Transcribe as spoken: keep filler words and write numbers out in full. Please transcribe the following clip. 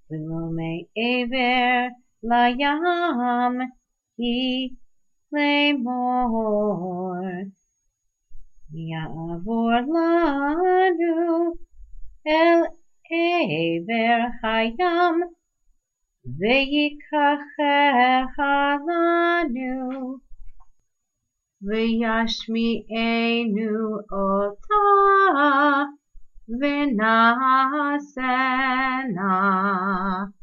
ולא מעבר לים היא לאמור. יעבור לנו אל עבר הים, ויקחיה לנו, וישמיענו אותה, ונעשנה.